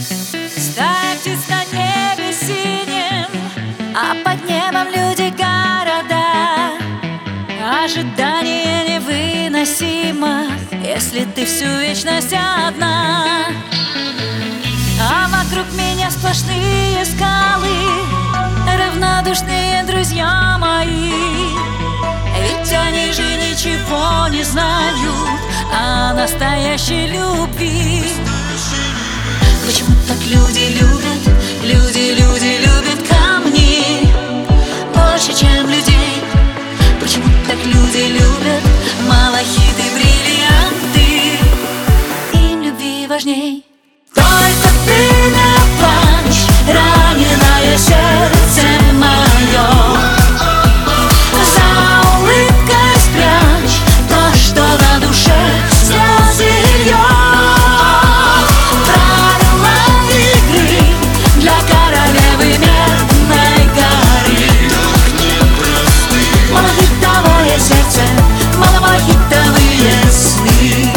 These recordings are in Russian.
Стая птиц на небе синим, а под небом люди города. Ожидание невыносимо, если ты всю вечность одна. А вокруг меня сплошные скалы, равнодушные друзья мои. Ведь они же ничего не знают о настоящей любви. Почему так люди любят камни больше, чем людей? Почему так люди любят малахиты, бриллианты? Им любви важней. Только ты не плачь, раненое сердце мое. За улыбкой спрячь то, что на душе слезы льет. Правила игры для королевы Медной горы. Малахитовое сердце, малахитовые сны.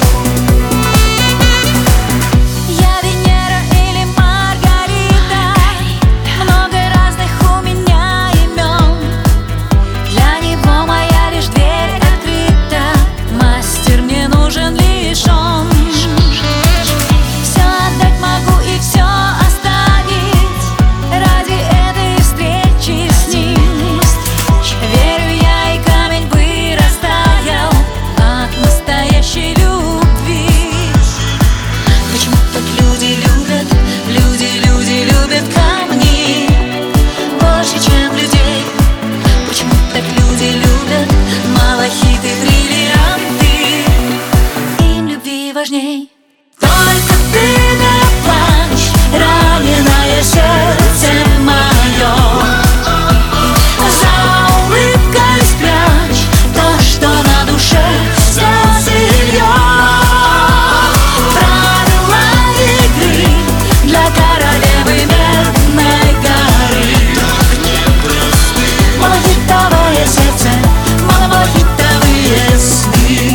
Важней. Только ты не плачь, раненое сердце мое. За улыбкой спрячь то, что на душе слезы льет. Правила игры для королевы Медной горы. Малахитовое сердце, малахитовые сны.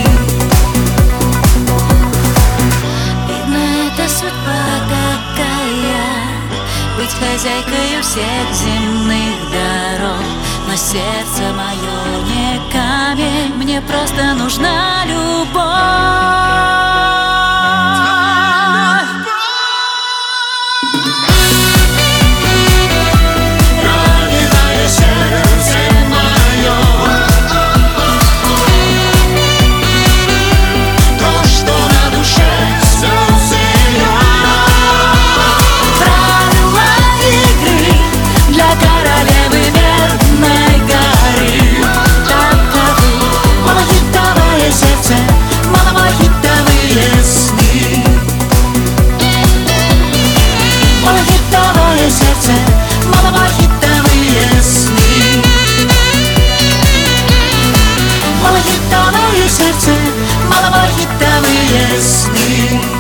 Быть хозяйкой всех земных дорог, но сердце мое не камень, мне просто нужна любовь. Сердце, малахитовые сны. Малахитовое сердце, малахитовые сны.